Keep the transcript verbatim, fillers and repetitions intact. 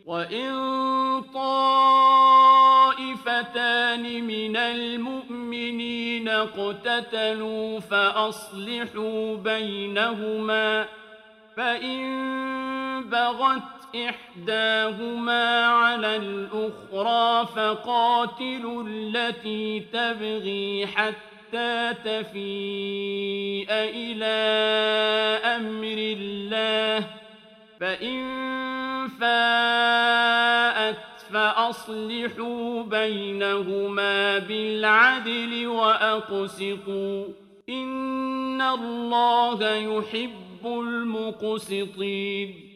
وإن طائفتان من المؤمنين اقتتلوا فأصلحوا بينهما فإن بغت إحداهما على الأخرى فقاتلوا التي تبغي حتى تفيء إلى أمر الله فإن فاءت فأصلحوا بينهما بالعدل وأقسطوا إن الله يحب المقسطين